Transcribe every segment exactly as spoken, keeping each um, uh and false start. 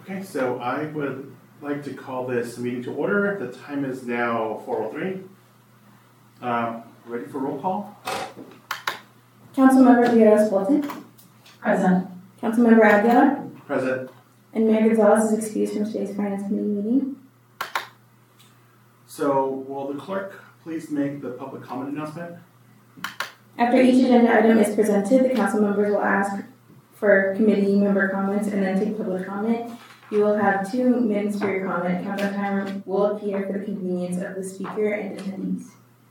Okay, so I would like to call this meeting to order. The time is now four oh three. Uh, ready for roll call? Councilmember Villegas Bolton. Present. Councilmember Aguilar. Present. And Mayor Gonzalez is excused from today's Finance Committee meeting. So will the clerk please make the public comment announcement? After each agenda item is presented, the council members will ask for committee member comments and then take public comment. You will have two minutes for your comment. Countdown timer will appear for the convenience of the speaker and attendees.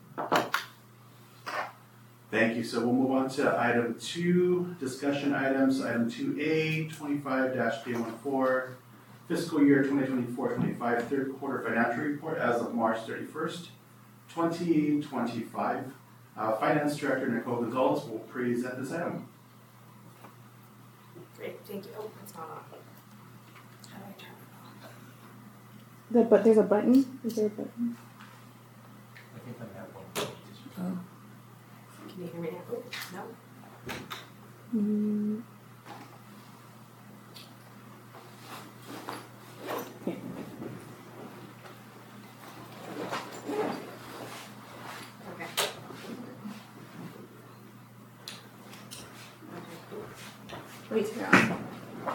Thank you. So we'll move on to item two, discussion items. Item two A, twenty-five dash K fourteen, fiscal year twenty twenty-four twenty-five, third quarter financial report as of March thirty-first, twenty twenty-five. Uh, Finance Director Nicole Gonzalez will present this item. Great, thank you. Oh, it's not on. How do I turn it on? The, but there's a button. Is there a button? I think I have one. Oh. Can you hear me now? Oh, no? Mm. Yeah. Okay. Wait, turn it on.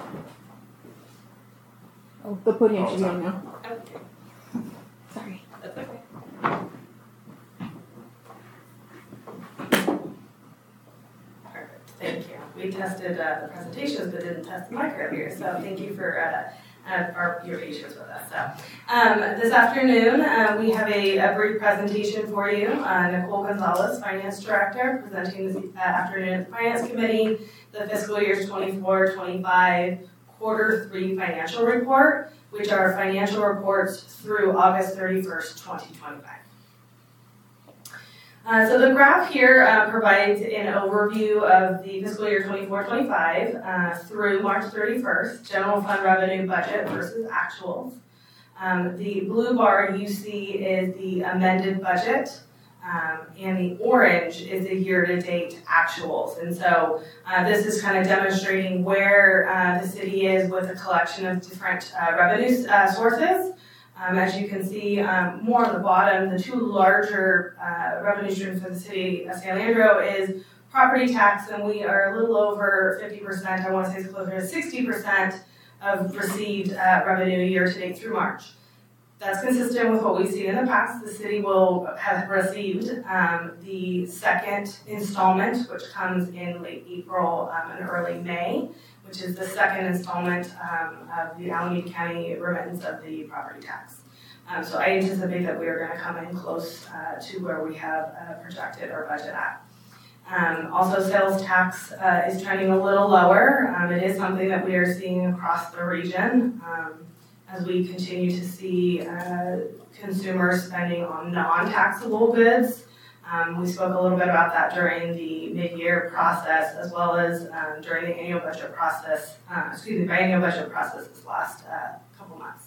Oh, the podium should be on now. Okay, Sorry. that's okay. Perfect, thank you. We tested uh, the presentations but didn't test the mic earlier, so thank you for uh, uh, our, your patience with us. So, um, this afternoon uh, we have a, a brief presentation for you. Uh, Nicole Gonzalez, Finance Director, presenting this uh, afternoon at the Finance Committee, the fiscal years twenty-four twenty-five quarter three financial report, which are financial reports through August thirty-first, twenty twenty-five. Uh, so the graph here uh, provides an overview of the fiscal year twenty-four twenty-five uh, through March thirty-first, general fund revenue budget versus actuals. Um, the blue bar you see is the amended budget, um, and the orange is the year-to-date actuals. And so uh, this is kind of demonstrating where uh, the city is with a collection of different uh, revenue uh, sources. Um, as you can see, um, more on the bottom, the two larger uh, revenue streams for the city of San Leandro is property tax, and we are a little over fifty percent, I want to say it's closer to sixty percent of received uh, revenue year-to-date through March. That's consistent with what we've seen in the past. The city will have received um, the second installment, which comes in late April um, and early May, which is the second installment um, of the Alameda County remittance of the property tax. Um, so I anticipate that we are going to come in close uh, to where we have uh, projected our budget at. Um, also, sales tax uh, is trending a little lower. Um, it is something that we are seeing across the region um, as we continue to see uh, consumers spending on non-taxable goods. Um, we spoke a little bit about that during the mid-year process, as well as um, during the annual budget process, uh, excuse me, biannual budget process this last uh, couple months.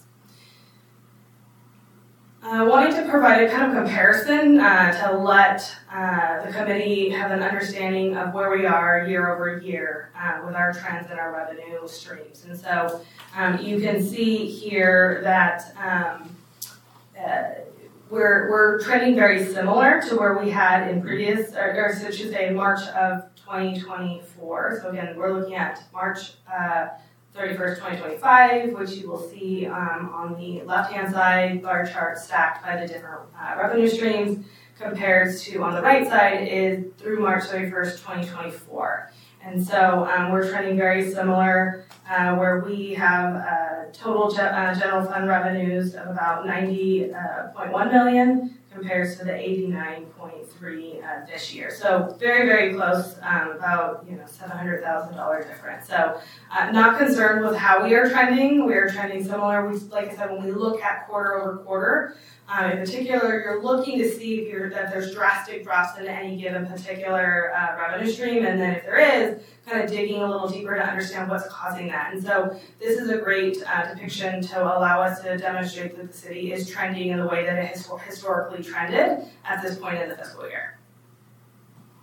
Uh, wanting to provide a kind of comparison uh, to let uh, the committee have an understanding of where we are year over year uh, with our trends and our revenue streams. And so um, you can see here that um, uh, We're, we're trending very similar to where we had in previous, or, or so I should say March of twenty twenty-four. So again, we're looking at March uh, thirty-first, twenty twenty-five, which you will see um, on the left-hand side, bar chart stacked by the different uh, revenue streams, compared to on the right side is through March thirty-first, twenty twenty-four. And so um, we're trending very similar, uh, where we have uh, total ge- uh, general fund revenues of about ninety point one million compared to the eighty-nine point three uh, this year. So very, very close, um, about you know seven hundred thousand dollars difference. So uh, not concerned with how we are trending. We are trending similar. We, like I said, when we look at quarter over quarter, Um, in particular, you're looking to see if you're, that there's drastic drops in any given particular uh, revenue stream, and then if there is, kind of digging a little deeper to understand what's causing that. And so this is a great uh, depiction to allow us to demonstrate that the city is trending in the way that it has historically trended at this point in the fiscal year.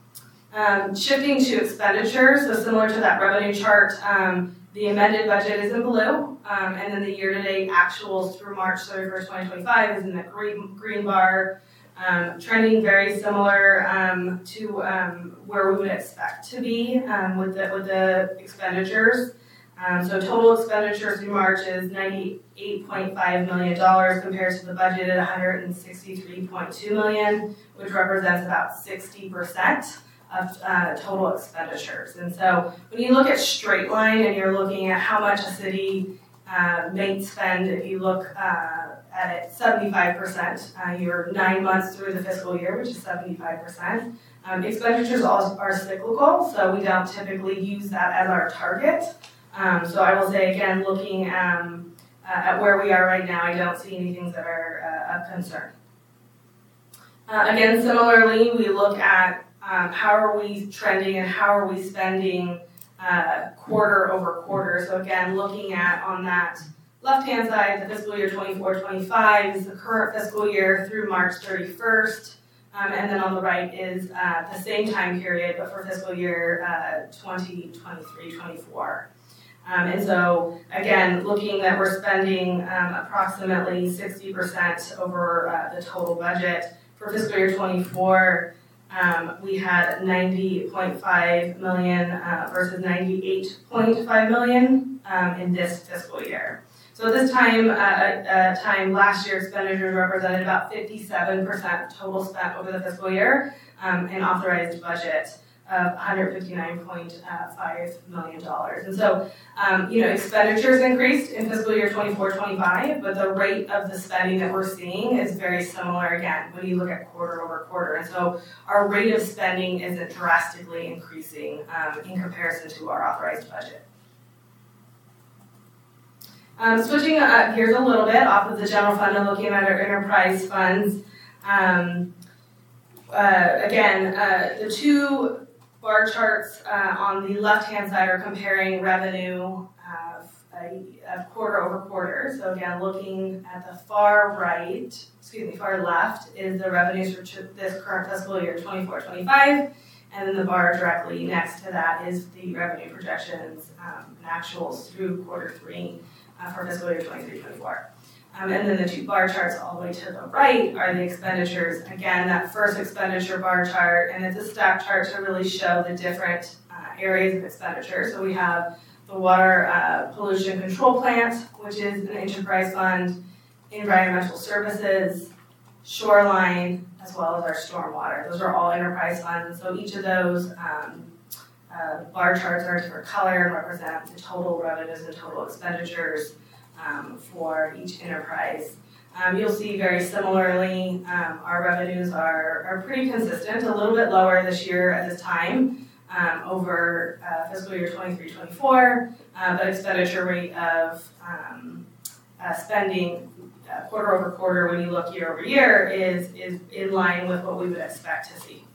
Um, shifting to expenditures, so similar to that revenue chart, um, the amended budget is in blue, um, and then the year-to-date actuals through March thirty-first, twenty twenty-five is in the green, green bar, um, trending very similar um, to um, where we would expect to be um, with the with the expenditures. Um, so total expenditures through March is ninety-eight point five million dollars compared to the budget at one hundred sixty-three point two million dollars, which represents about sixty percent of uh, total expenditures. And so when you look at straight line and you're looking at how much a city uh, may spend, if you look uh, at it seventy-five percent, uh, you're nine months through the fiscal year, which is seventy-five percent. Um, expenditures all are cyclical, so we don't typically use that as our target. Um, so I will say again, looking um, uh, at where we are right now, I don't see any things that are uh, of concern. Uh, again, similarly, we look at um, how are we trending and how are we spending uh, quarter over quarter. So again, looking at on that left-hand side, the fiscal year twenty-four twenty-five is the current fiscal year through March thirty-first. Um, and then on the right is uh, the same time period, but for fiscal year uh, twenty twenty-three twenty-four. Um, and so, again, looking that we're spending um, approximately sixty percent over uh, the total budget. For fiscal year twenty-four, um, we had ninety point five million dollars uh, versus ninety-eight point five million dollars um, in this fiscal year. So at this time, uh, uh, time last year, expenditures represented about fifty-seven percent of total spent over the fiscal year, um, and authorized budget of one hundred fifty-nine point five million dollars. And so, um, you know, expenditures increased in fiscal year twenty-four twenty-five, but the rate of the spending that we're seeing is very similar again when you look at quarter over quarter. And so our rate of spending isn't drastically increasing um, in comparison to our authorized budget. Um, switching uh, gears a little bit off of the general fund and looking at our enterprise funds. Um, uh, again, uh, the two bar charts uh, on the left-hand side are comparing revenue uh, uh, quarter over quarter. So again, looking at the far right, excuse me, far left is the revenues for this current fiscal year twenty-four twenty-five, and then the bar directly next to that is the revenue projections um, and actuals through quarter three uh, for fiscal year twenty-three twenty-four. Um, and then the two bar charts all the way to the right are the expenditures. Again, that first expenditure bar chart, and it's a stack chart to really show the different uh, areas of expenditure. So we have the water uh, pollution control plant, which is an enterprise fund, environmental services, shoreline, as well as our stormwater. Those are all enterprise funds. And so each of those um, uh, bar charts are a different color and represent the total revenues and total expenditures Um, for each enterprise. Um, you'll see very similarly, um, our revenues are, are pretty consistent, a little bit lower this year at this time um, over uh, fiscal year twenty-three twenty-four, uh, but expenditure rate of um, uh, spending uh, quarter over quarter when you look year over year is, is in line with what we would expect to see.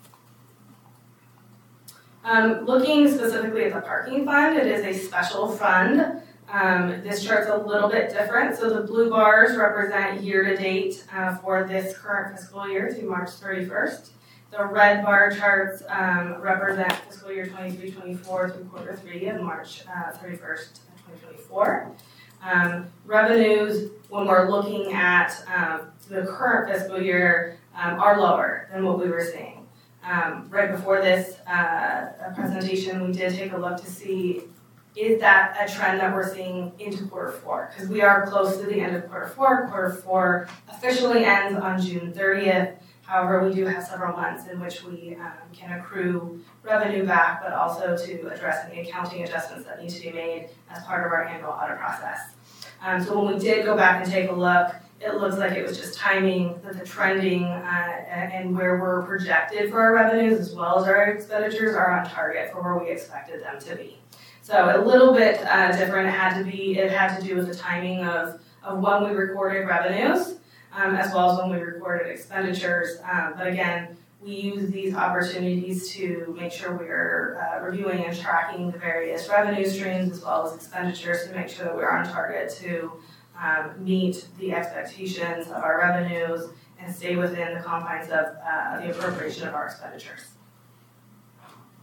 Um, looking specifically at the parking fund, it is a special fund. Um, this chart's a little bit different. So the blue bars represent year-to-date uh, for this current fiscal year through March thirty-first. The red bar charts um, represent fiscal year twenty-three twenty-four through quarter three of March uh, thirty-first, twenty twenty-four. Um, revenues, when we're looking at um, the current fiscal year, um, are lower than what we were seeing. Um, right before this uh, presentation, we did take a look to see, is that a trend that we're seeing into quarter four? Because we are close to the end of quarter four. Quarter four officially ends on June thirtieth. However, we do have several months in which we um, can accrue revenue back, but also to address any accounting adjustments that need to be made as part of our annual audit process. Um, so when we did go back and take a look, it looks like it was just timing that the trending uh, and where we're projected for our revenues as well as our expenditures are on target for where we expected them to be. So a little bit uh, different. It had to be. It had to do with the timing of, of when we recorded revenues, um, as well as when we recorded expenditures. Um, but again, we use these opportunities to make sure we're uh, reviewing and tracking the various revenue streams as well as expenditures to make sure that we're on target to um, meet the expectations of our revenues and stay within the confines of uh, the appropriation of our expenditures.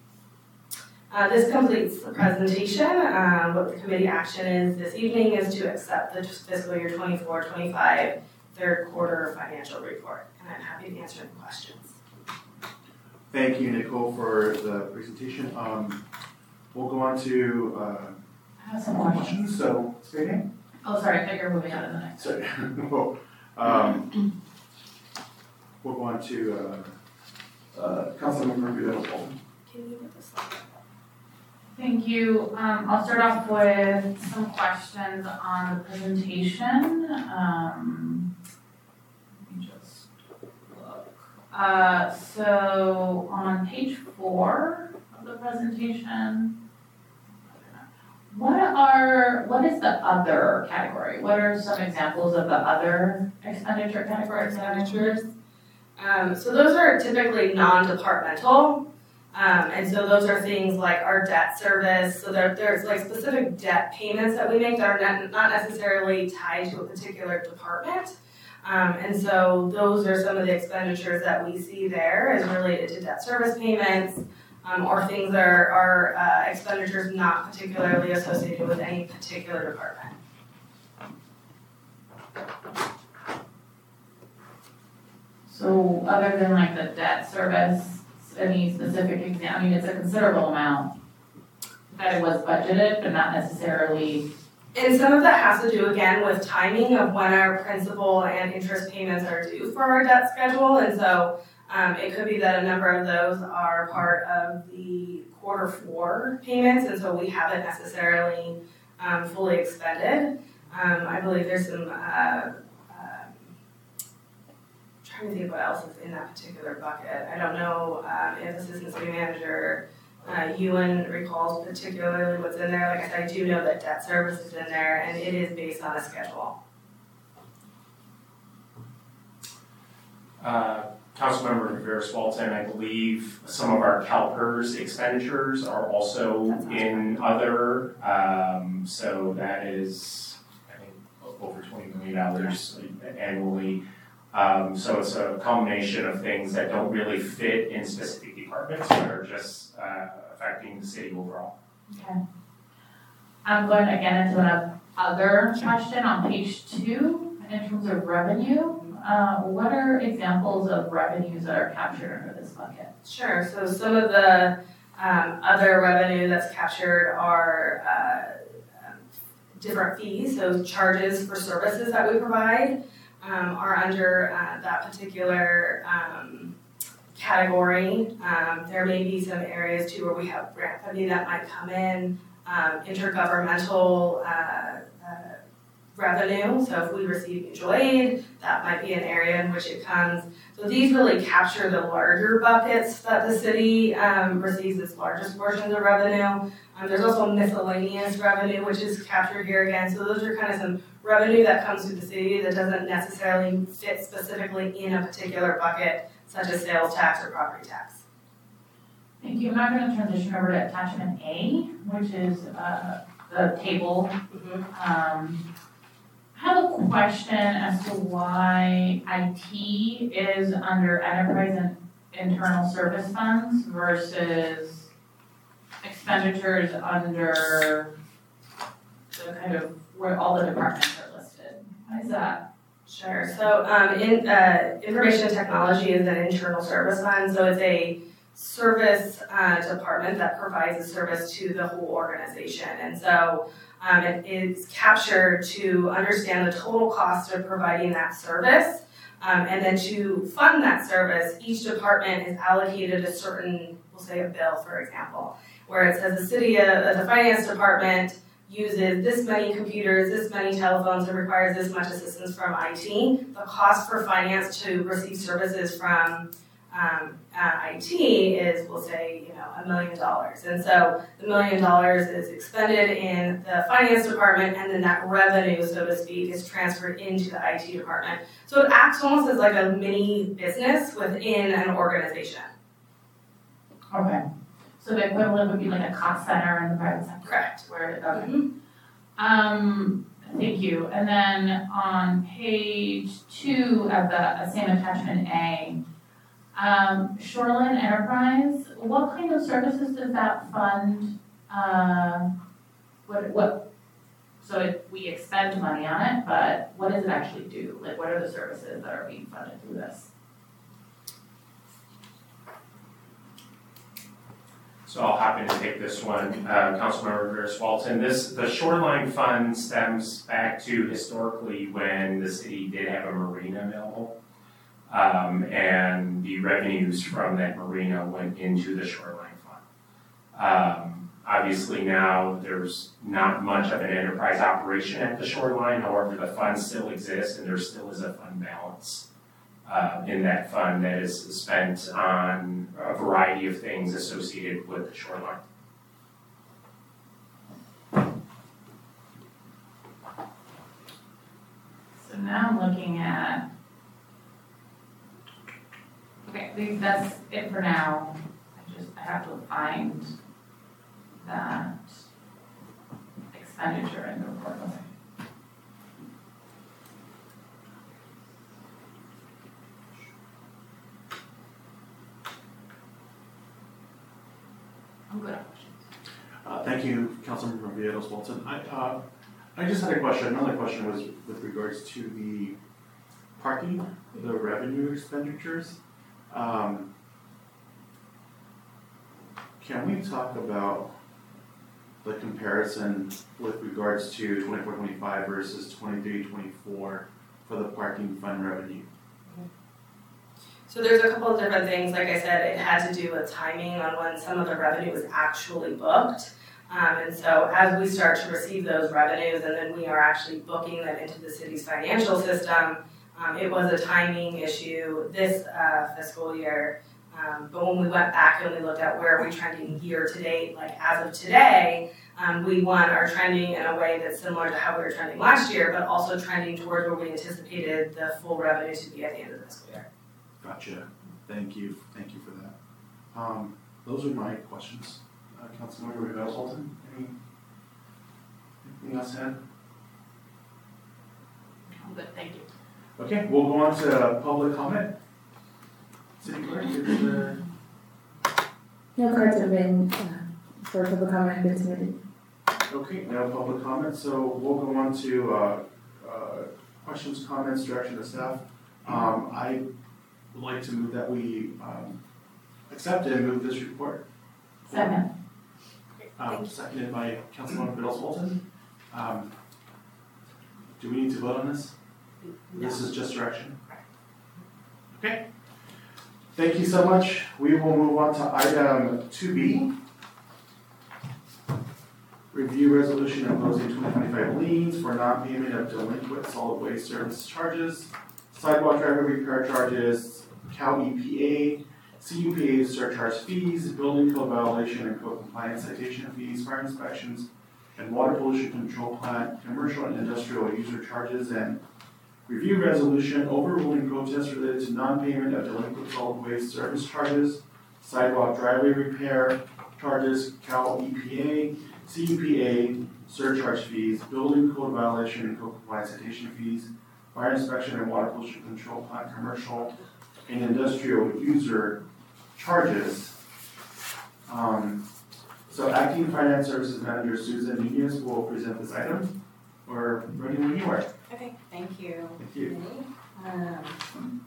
Uh, this completes the presentation. Um, what the committee action is this evening is to accept the fiscal year twenty-four twenty-five third quarter financial report. And I'm happy to answer any questions. Thank you, Nicole, for the presentation. Um, we'll go on to uh, I have some questions. So, say again? Oh, sorry, I thought you were moving on to the next. Sorry. well, um, we'll go on to uh, uh, Councilmember Vidal. Can you get this slide? Thank you. Um, I'll start off with some questions on the presentation. Um, let me just look. Uh, so on page four of the presentation, what are, what is the other category? What are some examples of the other expenditure categories? Expenditures. Um, so those are typically non-departmental. Um, and so those are things like our debt service. So there, there's like specific debt payments that we make that are not, not necessarily tied to a particular department. Um, and so those are some of the expenditures that we see there as related to debt service payments, um, or things that are, are uh, expenditures not particularly associated with any particular department. So other than like the debt service, any specific example? I mean, it's a considerable amount that it was budgeted, but not necessarily. And some of that has to do, again, with timing of when our principal and interest payments are due for our debt schedule. And so um, it could be that a number of those are part of the quarter four payments, and so we haven't necessarily um, fully expended. Um, I believe there's some, uh, um, trying to think what else is in that particular bucket. I don't know um, if Assistant City Manager Uh, Ewan recalls particularly what's in there. Like I said, I do know that debt service is in there, and it is based on a schedule. Uh, Councilmember Rivera Walton, I believe some of our CalPERS expenditures are also in other, um, so that is, I think, over twenty million dollars annually. Um, so it's a combination of things that don't really fit in specific departments, but are just uh, affecting the city overall. Okay. I'm going again into an other question on page two in terms of revenue. Uh, what are examples of revenues that are captured under this bucket? Sure. So some of the um, other revenue that's captured are uh, um, different fees. So charges for services that we provide um, are under uh, that particular um, category. Um, there may be some areas too where we have grant funding that might come in, um, intergovernmental uh, uh, revenue. So if we receive mutual aid, that might be an area in which it comes. So these really capture the larger buckets that the city um, receives its largest portions of revenue. Um, there's also miscellaneous revenue, which is captured here again. So those are kind of some revenue that comes to the city that doesn't necessarily fit specifically in a particular bucket, such as sales tax or property tax. Thank you. I'm now going to transition over to attachment A, which is uh, the table. Mm-hmm. Um, I have a question as to why I T is under enterprise and internal service funds versus expenditures under the kind of where all the departments are listed. Why is that? Sure. So um, in, uh, information technology is an internal service fund, so it's a service uh, department that provides a service to the whole organization. And so um, it is captured to understand the total cost of providing that service. Um, and then to fund that service, each department is allocated a certain, we'll say a bill, for example, where it says the city, uh, the finance department uses this many computers, this many telephones, and requires this much assistance from I T. The cost for finance to receive services from um, uh, I T is, we'll say, you know, a million dollars. And so the million dollars is expended in the finance department, and then that revenue, so to speak, is transferred into the I T department. So it acts almost as like a mini business within an organization. Okay. So the equivalent would be like a cost center in the private sector. Correct. Where, okay. Mm-hmm. Um, thank you. And then on page two of the uh, same attachment A, Um, Shoreline Enterprise, what kind of services does that fund, uh, what, what, so it, we expend money on it, but what does it actually do? Like, what are the services that are being funded through this? So I'll hop in and take this one, uh, Councilmember Rivera Walton. This, the Shoreline Fund stems back to historically when the city did have a marina available. Um, and the revenues from that marina went into the Shoreline Fund. Um, obviously now there's not much of an enterprise operation at the Shoreline, however the fund still exists and there still is a fund balance uh, in that fund that is spent on a variety of things associated with the Shoreline. So now I'm looking at, okay, I think that's it for now. I just, I have to find that expenditure in the report. Okay. I'm good on questions. Uh, thank you, Councilmember Villegas Walton. I, uh, I just had a question. Another question was with regards to the parking, the revenue expenditures. Um, can we talk about the comparison with regards to twenty-four twenty-five versus twenty-three twenty-four for the parking fund revenue? So there's a couple of different things. Like I said, it had to do with timing on when some of the revenue was actually booked. Um, and so as we start to receive those revenues and then we are actually booking them into the city's financial system, um, it was a timing issue this uh, fiscal year. Um, but when we went back and we looked at where we're trending year to date, like as of today, um, we one are trending in a way that's similar to how we were trending last year, but also trending towards where we anticipated the full revenue to be at the end of the fiscal year. Gotcha. Thank you. Thank you for that. Um, those are my questions. Uh, Councilmember Rivera Walton, any, anything else to add? I'm good, thank you. Okay, we'll go on to public comment. City Clerk, is there? No cards have been, uh, for public comment have been submitted. Okay, no public comment, so we'll go on to uh, uh, questions, comments, direction to staff. Um, I would like to move that we um, accept and move this report. Second. Um, seconded by Councilmember Biddles Walton. Um, do we need to vote on this? No. This is just direction. Okay. Thank you so much. We will move on to item two B. Review resolution imposing twenty twenty-five liens for non-payment of delinquent solid waste service charges, sidewalk driver repair charges, Cal E P A, C U P A surcharge fees, building code violation and code compliance citation fees, fire inspections, and water pollution control plant, commercial and industrial user charges, and review resolution overruling protests related to non-payment of delinquent solid waste service charges, sidewalk driveway repair charges, Cal E P A, C U P A surcharge fees, building code violation and code compliance citation fees, fire inspection and water pollution control plant, commercial and industrial user charges. Um, so acting finance services manager Susan Nunez will present this item. We're ready when you are. Okay, thank you. Thank you. Um,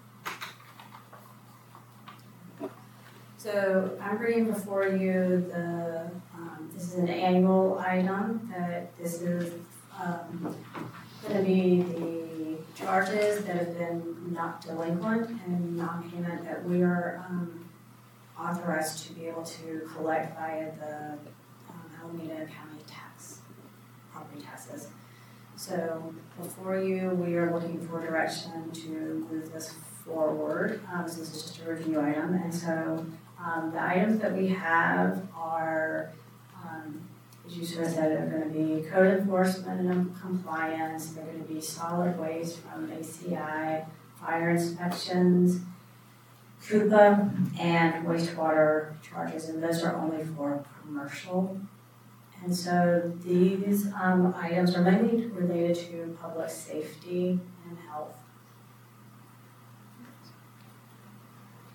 so I'm bringing before you the, um, this is an annual item that this is um, going to be the charges that have been not delinquent and non-payment that we are um, authorized to be able to collect via the um, Alameda County tax, property taxes. So before you, we are looking for direction to move this forward. Um, so this is just a review item. And so um, the items that we have are, um, as you sort of said, are going to be code enforcement and compliance. They're going to be solid waste from A C I, fire inspections, Coupa, and wastewater charges. And those are only for commercial. And so these um, items are mainly related to public safety and health.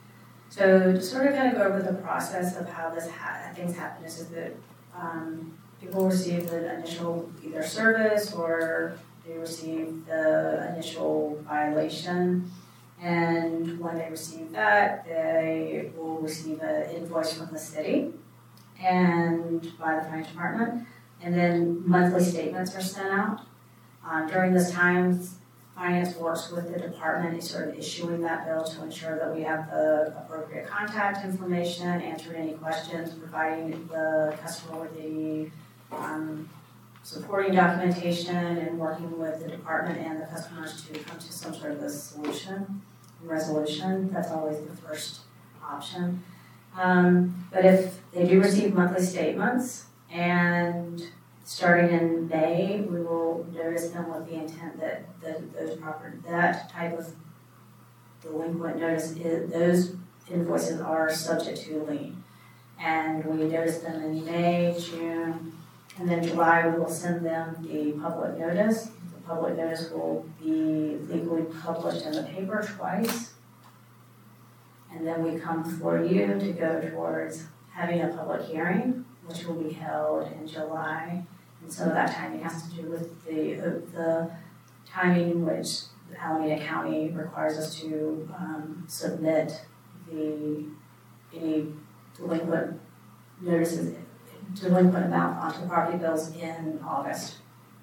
So to sort of kind of go over the process of how this ha- things happen is that um, people receive the initial either service or they receive the initial violation. And when they receive that, they will receive an invoice from the city and by the finance department. And then monthly statements are sent out. Um, during this time, finance works with the department in sort of issuing that bill to ensure that we have the appropriate contact information, answering any questions, providing the customer with the um, supporting documentation, and working with the department and the customers to come to some sort of a solution, resolution. That's always the first option. Um, but if they do receive monthly statements, and starting in May, we will notice them with the intent that the, those property, that type of delinquent notice, is, those invoices are subject to lien. And we notice them in May, June, and then July we will send them the public notice. The public notice will be legally published in the paper twice. And then we come for you to go towards having a public hearing, which will be held in July. And so that timing has to do with the, the timing in which Alameda County requires us to um, submit the, any delinquent notices, delinquent amount onto property bills in August.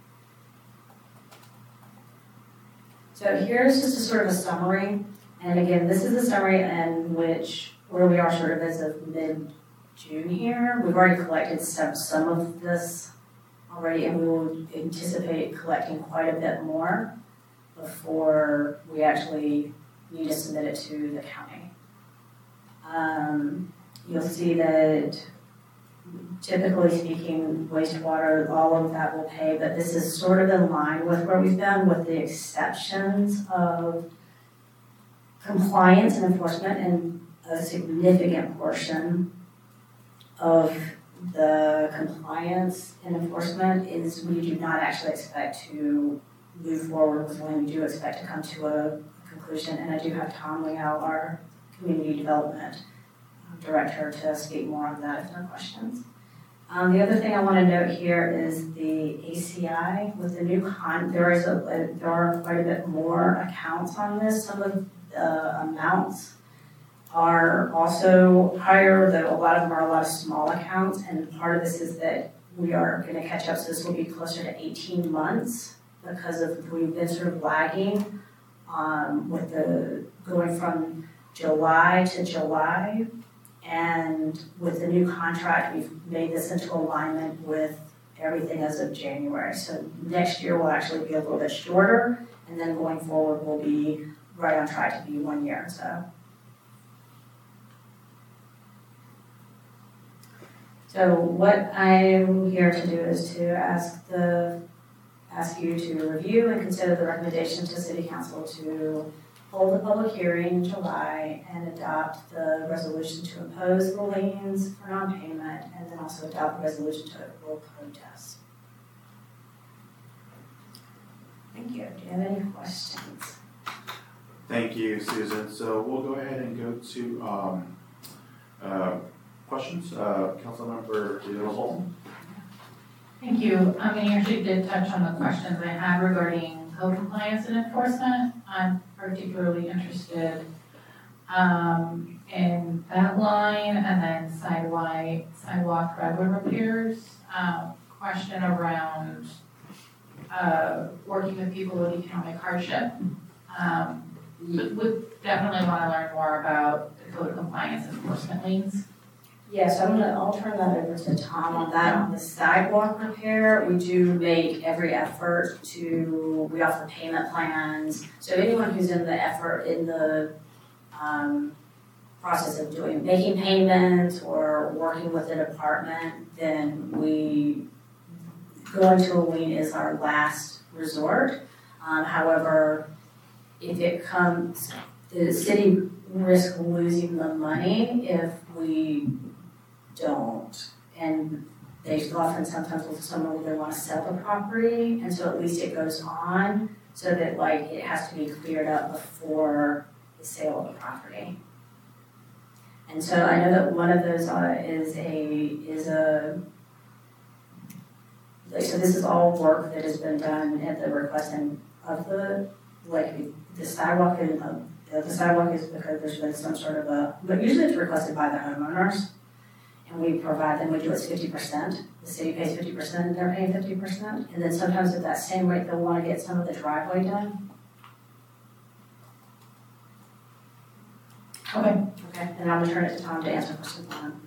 So here's just a sort of a summary. And again, this is a summary in which, where we are sort of as of mid-June here. We've already collected some, some of this already, and we will anticipate collecting quite a bit more before we actually need to submit it to the county. Um, you'll see that typically speaking, wastewater, all of that will pay, but this is sort of in line with where we've been, with the exceptions of compliance and enforcement, and a significant portion of the compliance and enforcement is we do not actually expect to move forward with when we do expect to come to a conclusion. And I do have Tom Leal, our community development director, to speak more on that if there are questions. Um, the other thing I want to note here is the A C I. With the new con, there is a, a there are quite a bit more accounts on this. Some of the amounts are also higher, though a lot of them are a lot of small accounts, and part of this is that we are going to catch up, so this will be closer to eighteen months because of we've been sort of lagging um, with the going from July to July, and with the new contract we've made this into alignment with everything as of January. So next year will actually be a little bit shorter, and then going forward will be right on track to be one year. So. So what I'm here to do is to ask the ask you to review and consider the recommendation to City Council to hold a public hearing in July and adopt the resolution to impose the liens for non-payment, and then also adopt the resolution to roll protest. Thank you. Do you have any questions? Thank you, Susan. So we'll go ahead and go to um, uh, questions. Uh, Councilmember Holton. Thank you. I mean, you actually did touch on the questions I had regarding code compliance and enforcement. I'm particularly interested um, in that line, and then sidewalk, sidewalk driveway repairs. Um, question around uh, working with people with economic hardship. Um, would definitely want to learn more about the code compliance and enforcement liens. Yes, I'm gonna, I'll turn that over to Tom on that. On the sidewalk repair, we do make every effort to, we offer payment plans. So anyone who's in the effort, in the um, process of doing, making payments or working with the department, then we, going to a lien is our last resort. Um, however, if it comes, the city risks losing the money if we don't, and they often sometimes with someone they want to sell the property, and so at least it goes on so that like it has to be cleared up before the sale of the property. And so I know that one of those uh, is a, is a, like, so this is all work that has been done at the request and of the, like, the sidewalk and, um, the sidewalk is because there's been some sort of a, but usually it's requested by the homeowners. And we provide them, we do it fifty percent. The city pays fifty percent and they're paying fifty percent. And then sometimes at that same rate, they'll want to get some of the driveway done. Okay. Okay, and I'm gonna turn it to Tom to answer question one.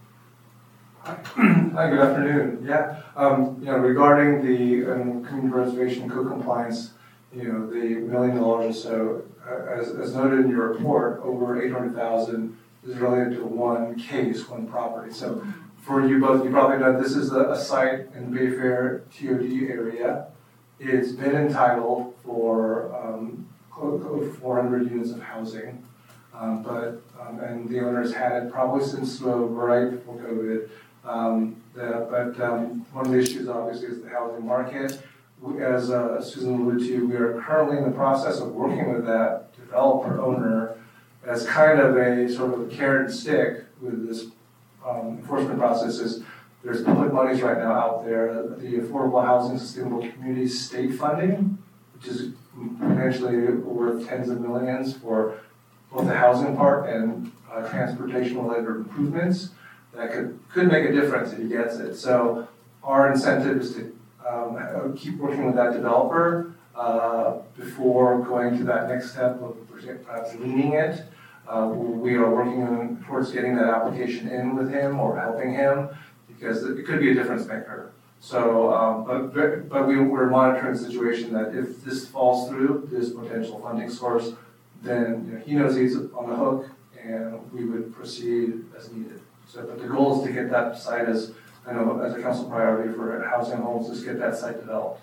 Hi, good afternoon. Yeah, um, you know, regarding the um, community preservation code compliance, you know, the million dollars or so, uh, as, as noted in your report, over eight hundred thousand is related to one case, one property. So for you both, you probably know this is a, a site in Bayfair T O D area. It's been entitled for um, close to four hundred units of housing. Um, but, um, and the owners had it probably since uh, right before COVID. Um, the, but um, one of the issues obviously is the housing market. We, as uh, Susan alluded to, we are currently in the process of working with that developer owner as kind of a sort of a carrot and stick with this um, enforcement process. Is there's public monies right now out there, the Affordable Housing Sustainable Communities state funding, which is potentially worth tens of millions for both the housing part and uh, transportation-related improvements that could, could make a difference if he gets it. So our incentive is to um, keep working with that developer uh, before going to that next step of perhaps leaning it. Uh, we are working on, towards getting that application in with him or helping him because it could be a difference maker. So, um, but, but we, we're monitoring the situation that if this falls through, this potential funding source, then you know, he knows he's on the hook and we would proceed as needed. So, but the goal is to get that site as, I know, as a council priority for housing and homes, is get that site developed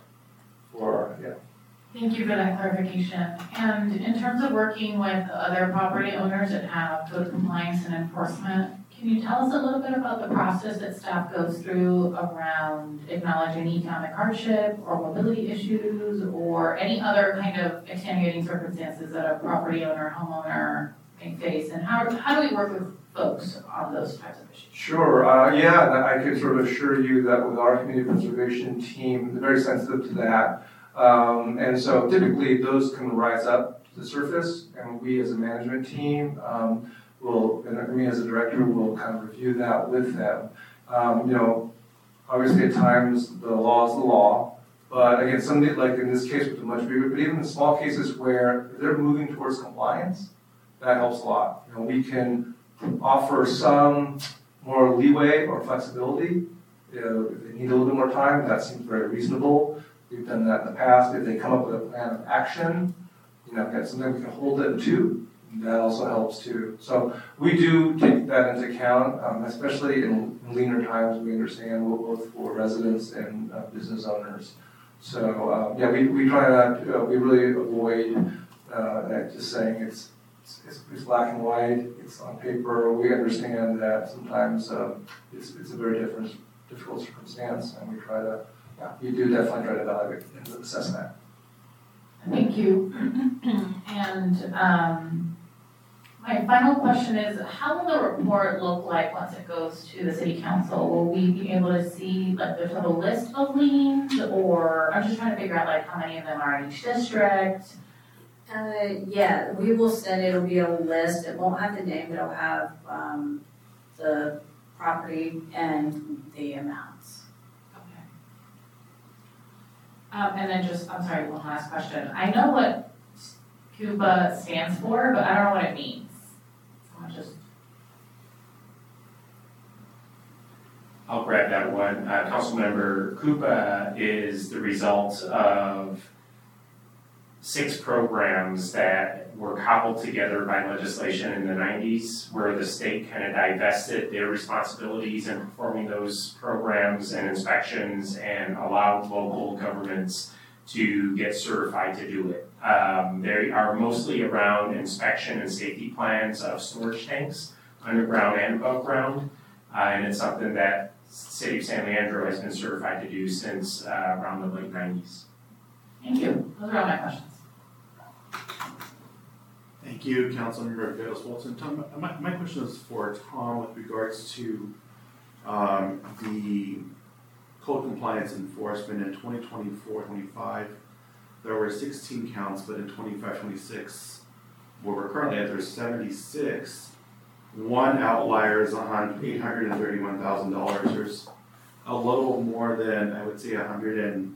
for, yeah. Thank you for that clarification. And in terms of working with other property owners that have code compliance and enforcement, can you tell us a little bit about the process that staff goes through around acknowledging economic hardship or mobility issues or any other kind of extenuating circumstances that a property owner, homeowner may face? And how, how do we work with folks on those types of issues? Sure, uh, yeah, I can sort of assure you that with our community preservation team, they're very sensitive to that. Um, and so typically those can rise up to the surface and we as a management team, um, will, and me as a director, will kind of review that with them. Um, you know, obviously at times the law is the law, but again, something like in this case with the much bigger, but even in small cases where they're moving towards compliance, that helps a lot. You know, we can offer some more leeway or flexibility. You know, if they need a little bit more time, that seems very reasonable. We've done that in the past. If they come up with a plan of action, you know, get something we can hold them to, that also helps too. So we do take that into account, um, especially in leaner times. We understand both for residents and uh, business owners. So uh, yeah, we, we try not, to, uh, we really avoid uh, just saying it's, it's it's black and white, it's on paper. We understand that sometimes um, it's it's a very different, difficult circumstance, and we try to, yeah, we do definitely try to evaluate and assess that. Thank you. And um, my final question is, how will the report look like once it goes to the city council? Will we be able to see like the total list of liens, or I'm just trying to figure out like how many of them are in each district? Uh, yeah, we will send, it'll be a list, it won't have the name, it'll have, um, the property and the amounts. Okay. Um, and then just, I'm sorry, one last question. I know what CUBA stands for, but I don't know what it means. So I'll just. I'll grab that one. Uh, Councilmember CUBA is the result of six programs that were cobbled together by legislation in the nineties, where the state kind of divested their responsibilities in performing those programs and inspections and allowed local governments to get certified to do it. Um, they are mostly around inspection and safety plans of storage tanks, underground and above ground, uh, and it's something that City of San Leandro has been certified to do since uh, around the late nineties. Thank you. Those are all my questions. Thank you, Councilmember Gales Walton. Tom, my, my question is for Tom with regards to um, the code compliance enforcement in twenty twenty-four twenty-five. There were sixteen counts, but in twenty-five twenty-six, where we're currently at, there's seventy-six. One outlier is eight hundred thirty-one thousand dollars. There's a little more than, I would say, one hundred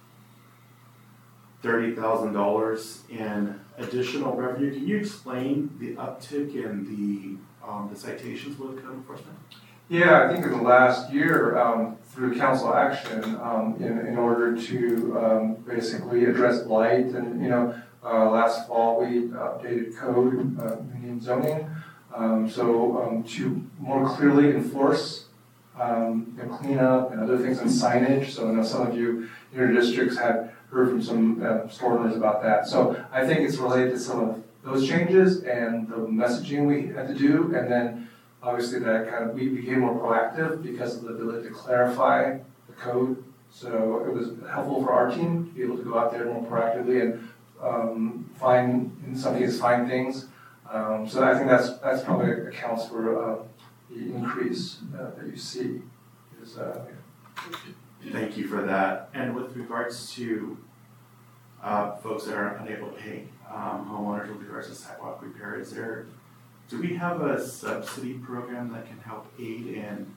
thirty thousand dollars in additional revenue. Can you explain the uptick in the um, the citations with code enforcement? Yeah, I think in the last year, um, through council action, um, in, in order to um, basically address blight, and you know, uh, last fall we updated code, uh, meaning zoning, um, so um, to more clearly enforce um, and clean up and other things and signage. So I know some of you in your districts had heard from some uh, store owners about that. So I think it's related to some of those changes and the messaging we had to do, and then obviously that kind of, we became more proactive because of the ability to clarify the code. So it was helpful for our team to be able to go out there more proactively and um, find, in some cases, find things. Um, so I think that's that's probably accounts for uh, the increase uh, that you see. Is, uh, Thank you for that. And with regards to uh, folks that are unable to pay, um, homeowners with regards to sidewalk repair, is there, do we have a subsidy program that can help aid in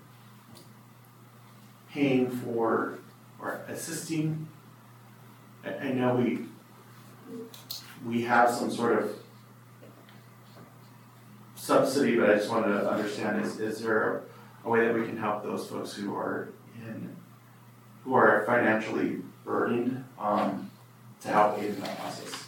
paying for or assisting? I, I know we we have some sort of subsidy, but I just wanted to understand, is, is there a way that we can help those folks who are in who are financially burdened um, to help aid in that process?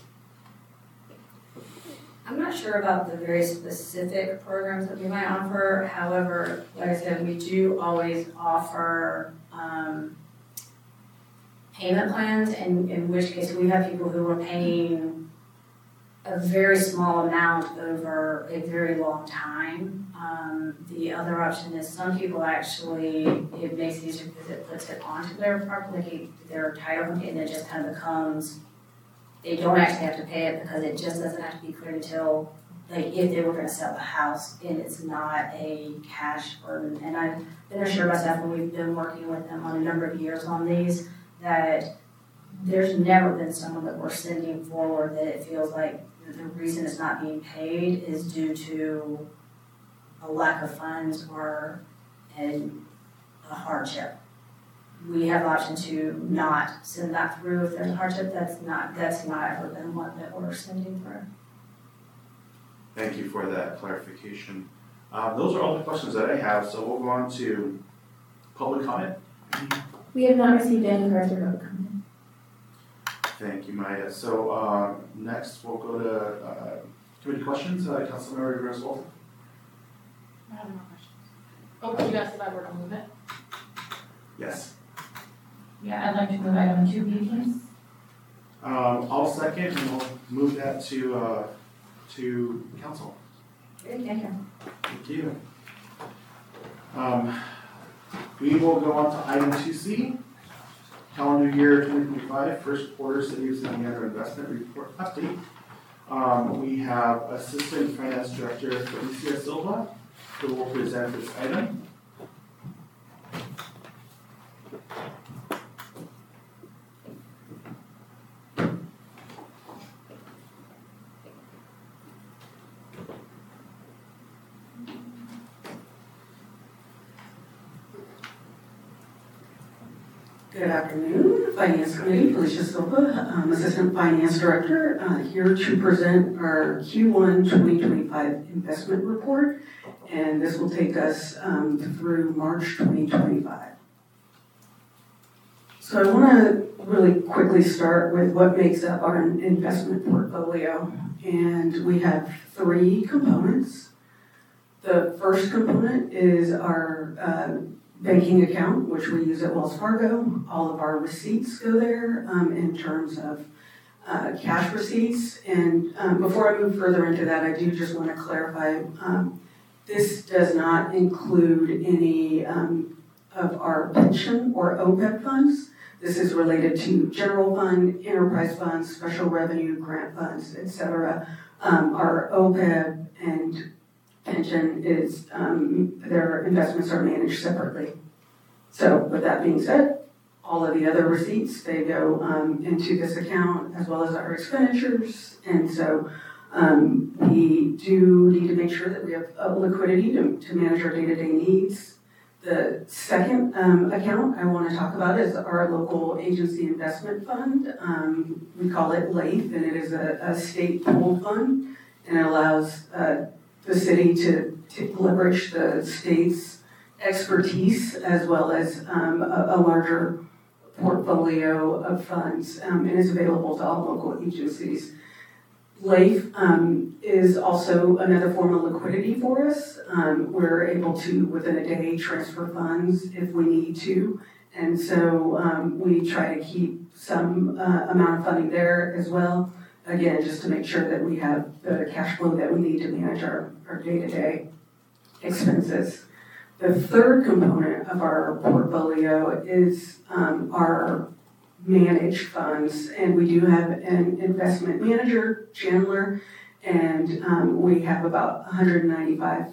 I'm not sure about the very specific programs that we might offer. However, like I said, we do always offer um, payment plans, and in which case we have people who are paying a very small amount over a very long time. Um, the other option is some people actually, it makes it easier because it puts it onto their property, their title company, and it just kind of becomes, they don't actually have to pay it because it just doesn't have to be cleared until, like, if they were going to sell the house, and it's not a cash burden. And I've been assured by staff when we've been working with them on a number of years on these, that there's never been someone that we're sending forward that it feels like the reason it's not being paid is due to a lack of funds or an, a hardship. We have the option to not send that through if there's a hardship. That's not that's not ever been one that we're sending through. Thank you for that clarification. Um, those are all the questions that I have, so we'll go on to public comment. We have not received any cards or public comment. Thank you, Maya. So uh, next we'll go to uh, committee questions. Uh, Councilmember Griswold. I have no questions. Oh, did you ask if I were to move it? Yes. Yeah, I'd like to move item two B, please. Um, I'll second, and we'll move that to uh, to council. Good, thank you. Thank you. Um, we will go on to item two C. Calendar year twenty twenty-five, first quarter City of San Leandro investment report update. Um, we have Assistant Finance Director Felicia Silva, who will present this item. Good afternoon, Finance Committee, Felicia Silva, um, Assistant Finance Director, uh, here to present our Q one twenty twenty-five investment report, and this will take us um, through March twenty twenty-five. So I want to really quickly start with what makes up our investment portfolio, and we have three components. The first component is our uh, banking account, which we use at Wells Fargo. All of our receipts go there um, in terms of uh, cash receipts. And um, before I move further into that, I do just want to clarify, um, this does not include any um, of our pension or O P E B funds. This is related to general fund, enterprise funds, special revenue, grant funds, et cetera. Um, our O P E B and pension is, um, their investments are managed separately. So with that being said, all of the other receipts, they go um, into this account as well as our expenditures. And so um, we do need to make sure that we have uh, liquidity to, to manage our day-to-day needs. The second um, account I want to talk about is our local agency investment fund. Um, we call it LAIF, and it is a, a state pooled fund, and it allows uh, the city to, to leverage the state's expertise as well as um, a, a larger portfolio of funds, um, and is available to all local agencies. LAIF um, is also another form of liquidity for us. Um, we're able to, within a day, transfer funds if we need to. And so um, we try to keep some uh, amount of funding there as well. Again, just to make sure that we have the cash flow that we need to manage our, our day-to-day expenses. The third component of our portfolio is um, our managed funds, and we do have an investment manager, Chandler, and um, we have about one hundred ninety-five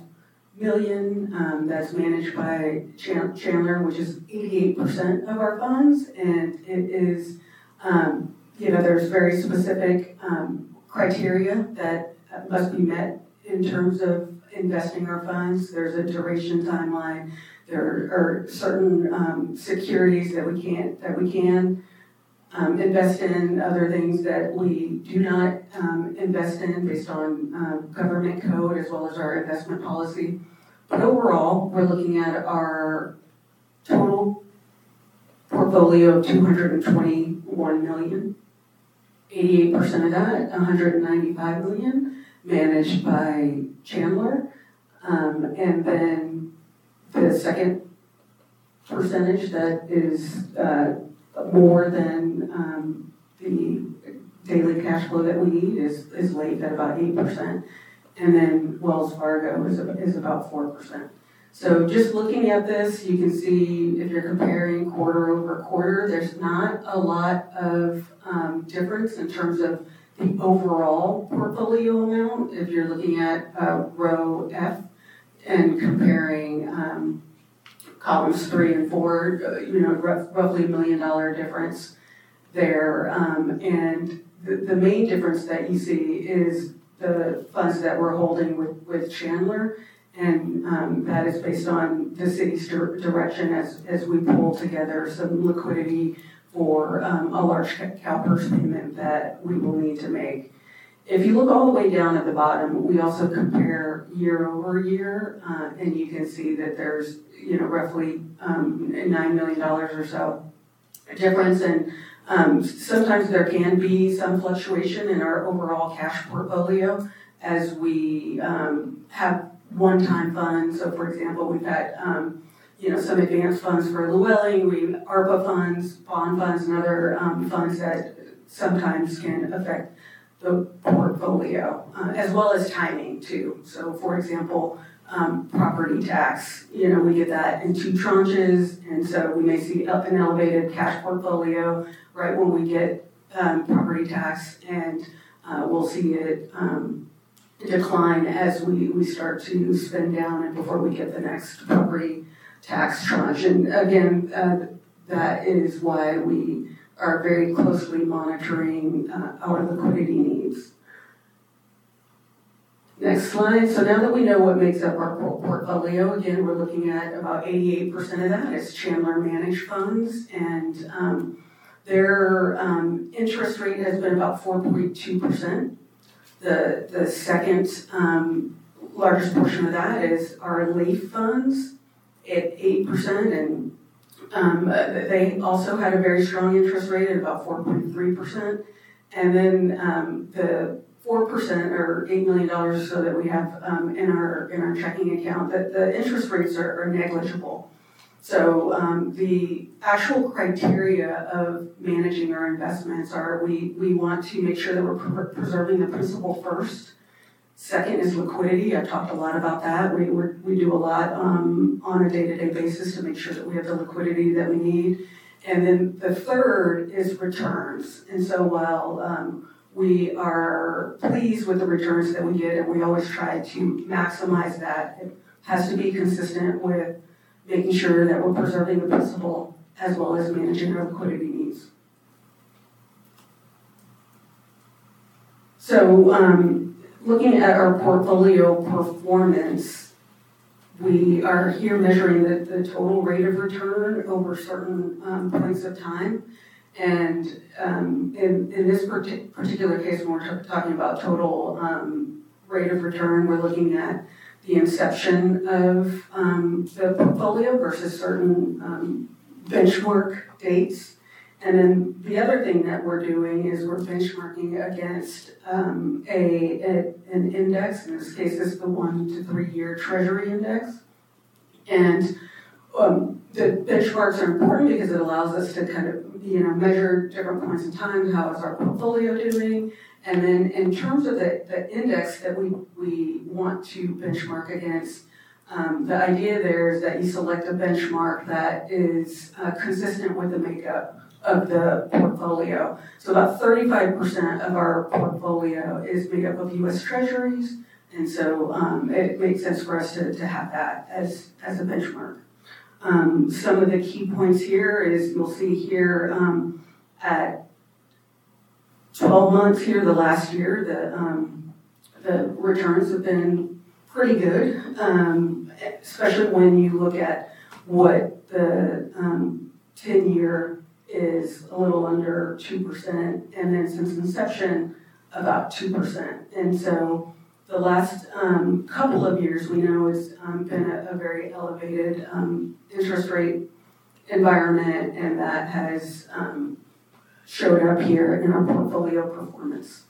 million um, that's managed by Chandler, which is eighty-eight percent of our funds, and it is, um, you know, there's very specific um, criteria that must be met in terms of investing our funds. There's a duration timeline. There are certain um, securities that we can't, that we can um, invest in, other things that we do not um, invest in based on um, government code as well as our investment policy. But overall, we're looking at our total portfolio of two hundred twenty-one million. eighty-eight percent of that, one hundred ninety-five million, managed by Chandler. Um, and then the second percentage that is uh, more than um, the daily cash flow that we need is, is LAIF at about eight percent. And then Wells Fargo is, is about four percent. So just looking at this, you can see if you're comparing quarter over quarter, there's not a lot of um, difference in terms of the overall portfolio amount. If you're looking at uh, row F and comparing um, columns three and four, uh, you know, rough, roughly a million dollar difference there. Um, and the, the main difference that you see is the funds that we're holding with, with Chandler. And um, that is based on the city's dir- direction as, as we pull together some liquidity for um, a large CalPERS payment that we will need to make. If you look all the way down at the bottom, we also compare year over year, uh, and you can see that there's, you know, roughly um, nine million dollars or so difference. And um, sometimes there can be some fluctuation in our overall cash portfolio as we um, have one-time funds. So for example, we've had um, you know, some advanced funds for Llewellyn, we ARPA funds, bond funds, and other um, funds that sometimes can affect the portfolio, uh, as well as timing too. So for example, um, property tax, you know, we get that in two tranches, and so we may see up an elevated cash portfolio right when we get um, property tax, and uh, we'll see it um, decline as we, we start to spend down and before we get the next property tax tranche. And again, uh, that is why we are very closely monitoring uh, our liquidity needs. Next slide. So now that we know what makes up our portfolio, again, we're looking at about eighty-eight percent of that is Chandler managed funds, and um, their um, interest rate has been about four point two percent. The, the second um, largest portion of that is our LAIF funds at eight percent, and um, they also had a very strong interest rate at about four point three percent. And then um, the four percent or eight million dollars or so that we have um, in our in our checking account, that the interest rates are, are negligible. So um, the actual criteria of managing our investments are we, we want to make sure that we're pre- preserving the principal first. Second is liquidity. I've talked a lot about that. We we're, we do a lot um, on a day-to-day basis to make sure that we have the liquidity that we need. And then the third is returns. And so while um, we are pleased with the returns that we get, and we always try to maximize that. It has to be consistent with making sure that we're preserving the principal as well as managing our liquidity needs. So, um, looking at our portfolio performance, we are here measuring the, the total rate of return over certain um, points of time. And um, in, in this partic- particular case, when we're t- talking about total um, rate of return, we're looking at the inception of um, the portfolio versus certain um, benchmark dates. And then the other thing that we're doing is we're benchmarking against um, a, a an index. In this case, it's the one to three year Treasury index. And um, the benchmarks are important because it allows us to kind of you know measure different points in time. How is our portfolio doing? And then in terms of the, the index that we, we want to benchmark against, um, the idea there is that you select a benchmark that is uh, consistent with the makeup of the portfolio. So about thirty-five percent of our portfolio is made up of U S Treasuries, and so um, it makes sense for us to, to have that as, as a benchmark. Um, some of the key points here is you'll see here um, at twelve months here, the last year, the um, the returns have been pretty good, um, especially when you look at what the um, ten-year is a little under two percent, and then since inception, about two percent. And so the last um, couple of years, we know has um, been a, a very elevated um, interest rate environment, and that has um, showed up here in our portfolio performance.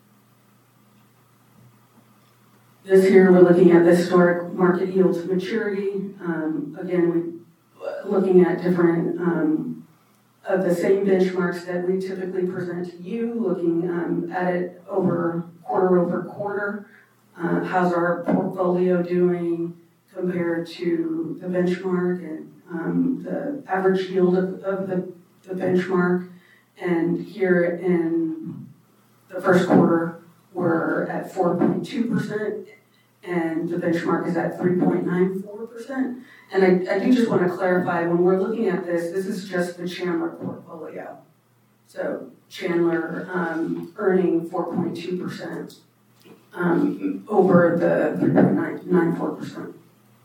This here, we're looking at the historic market yield to maturity. Um, again, we're looking at different um, of the same benchmarks that we typically present to you, looking um, at it over quarter over quarter. Uh, how's our portfolio doing compared to the benchmark and um, the average yield of, of the, the benchmark? And here in the first quarter, we're at four point two percent, and the benchmark is at three point nine four percent. And I, I do just want to clarify, when we're looking at this, this is just the Chandler portfolio. So Chandler um, earning four point two percent um, over the three point nine four percent.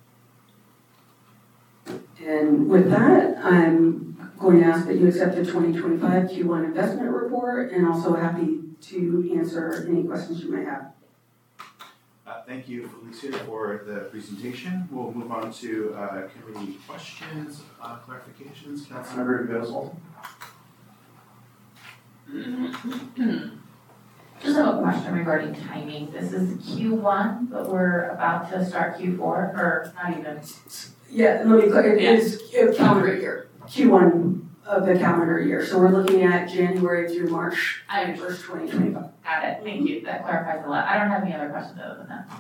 And with that, I'm going to ask that you accept the twenty twenty-five Q one investment report, and also happy to answer any questions you may have. Uh, thank you, Felicia, for the presentation. We'll move on to uh, committee questions, uh, clarifications. Councilmember Vosel. Just have a question regarding timing. This is Q one, but we're about to start Q four, or not even? Yeah, let me clarify. It is a calendar year, Q one of the calendar year. So we're looking at January through March first, twenty twenty-five. Got it. Thank you. That clarifies a lot. I don't have any other questions other than that.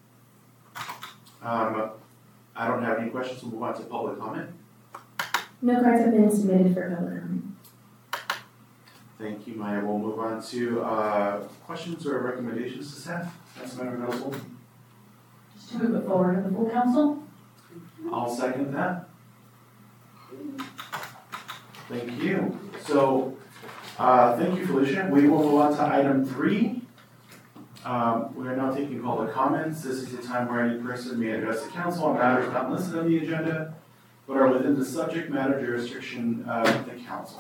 Um, I don't have any questions. We'll move on to public comment. No cards have been submitted for public comment. Thank you, Maya. We'll move on to uh, questions or recommendations to staff. Councilmember Vosel. Just to move it forward to the full council. I'll second that. Thank you. So, uh, thank you, Felicia. We will move on to item three. Um, we are now taking public comments. This is the time where any person may address the council on matters not listed on the agenda, but are within the subject matter jurisdiction of the council.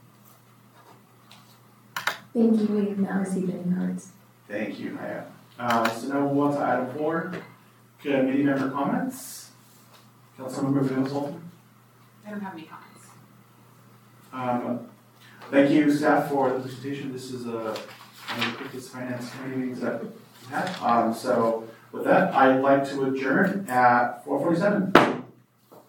Thank you. We have not received any cards. Thank you, Maya. Uh, so now we'll move on to item four. Committee member comments. Councilmember Vosel. I don't have any comments. Um, thank you, staff, for the presentation. This is a, one of the quickest finance committee meetings that we've had. Um, so with that, I'd like to adjourn at four forty-seven.